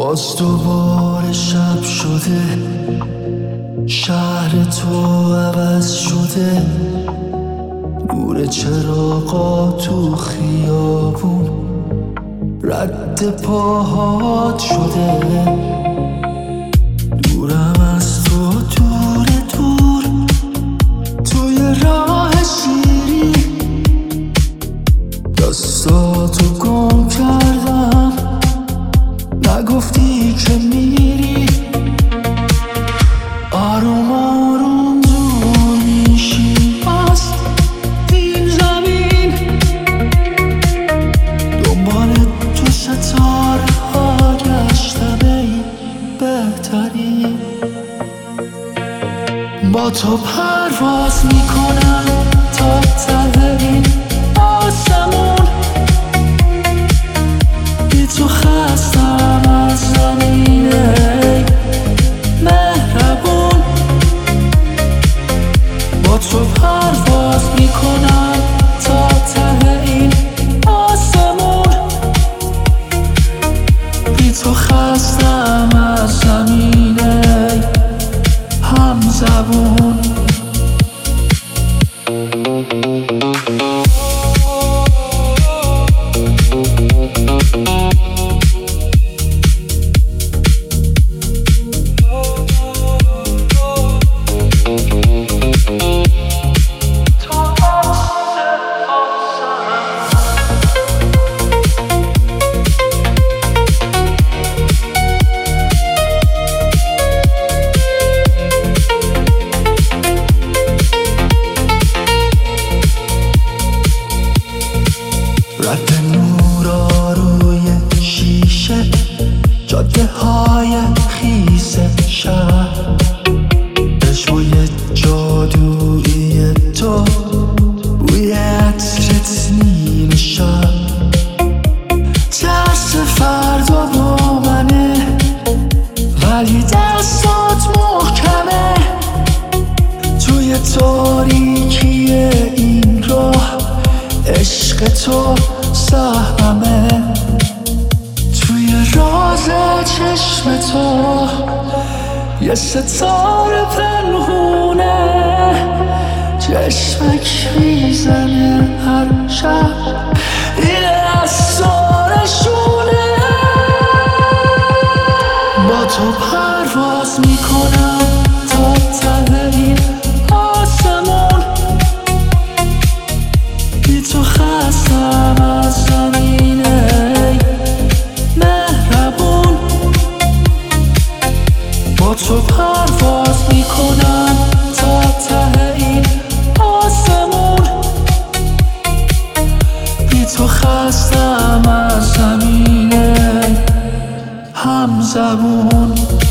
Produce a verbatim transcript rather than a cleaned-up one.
باز دوباره شب شده، شهر تو عوض شده، نور چراغا تو خیابون رد پاهات شده. دورم از تو دور دور توی راه شیری، دستاتو گم کردم نگفتی که میری. آروم آروم دور میشی از این زمین، دنبال تو ستاره ها گشتم ای بهترین. با تو پرواز میکنم تا ته این آسمون، بی تو خستم از زمین ای مهربون. با تو پرواز میکنم تا ته این آسمون، بی تو خستم از زمین ای همزبون. رد نورا روی شیشه، جاده های خیس شهر، عشقوی جادویی تو بوی عطرت نیل شب. ترس فردا با منه ولی دستات محکمه، توی تاریکی این راه عشق تو سهمه. توی راز چشم تو یه ستاره پنهونه، چشمک میزنه هر شب این اسرارشونه. با تو پرواز میکنم تا ته این آسمون، بی تو خستم از زمین ای مهربون. با تو پرواز میکنم تا ته این آسمون، بی تو خستم از زمین ای همزبون.